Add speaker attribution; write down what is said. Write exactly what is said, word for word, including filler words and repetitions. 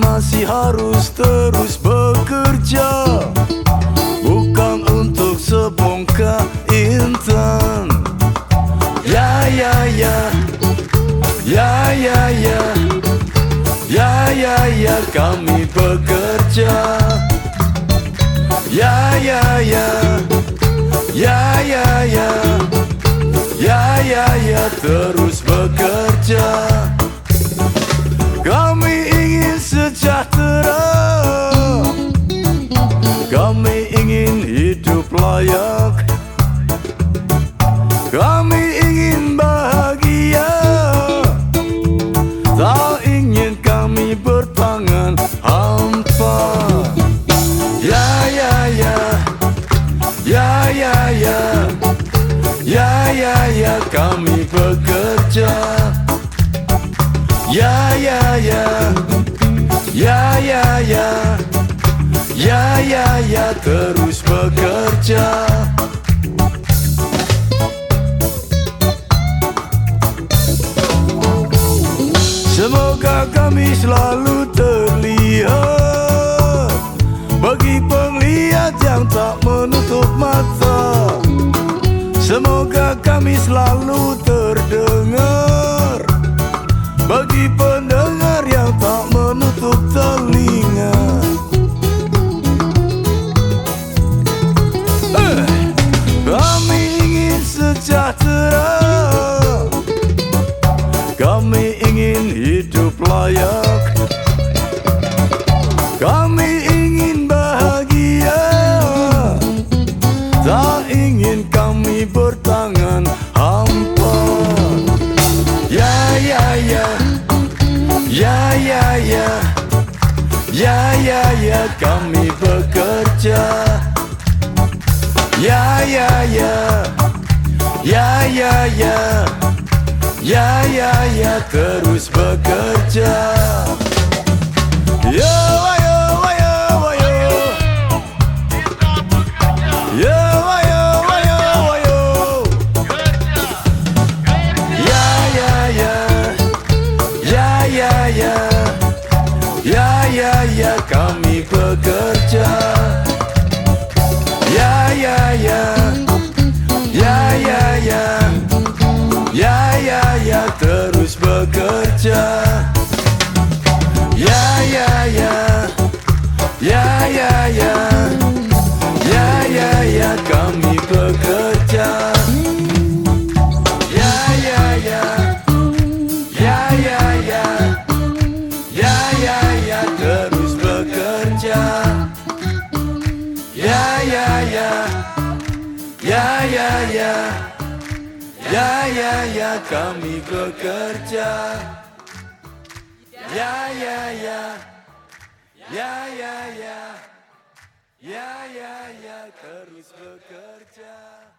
Speaker 1: masih harus terus bekerja, bukan untuk sebongkah intan. Ya ya ya, ya ya ya, ya ya ya kami bekerja. Ya ya ya, ya ya ya, ya ya ya terus bekerja. Kami ingin sejahtera, kami ingin hidup layak, kami ingin bahagia, tak ingin kami bertangan hampa. Ya ya ya, ya ya ya, ya ya ya kami bekerja. Ya ya ya, ya ya ya, ya ya ya terus bekerja. Semoga kami selalu terlihat bagi penglihat yang tak menutup mata. Semoga kami selalu terdengar bagi pendengar yang tak menutup telinga. eh, Kami ingin sejahtera, kami ingin hidup layak, kami ingin bahagia, tak ingin kami bertangan hampa. Ya ya ya, ya ya ya, ya ya ya kami bekerja. Ya ya ya, ya ya ya, ya ya ya terus bekerja. Yo ayo ayo ayo, yo ayo ayo ayo. Ya ya ya, ya ya ya, ya ya ya kami bekerja. Ya ya ya, ya ya ya, ya ya ya terus bekerja. Ya ya ya, ya ya ya, ya ya ya kami bekerja. Ya ya ya, ya ya ya, ya ya ya terus bekerja. Ya ya ya, ya ya ya, ya ya ya kami bekerja. Ya ya ya, ya ya ya, ya ya ya terus bekerja.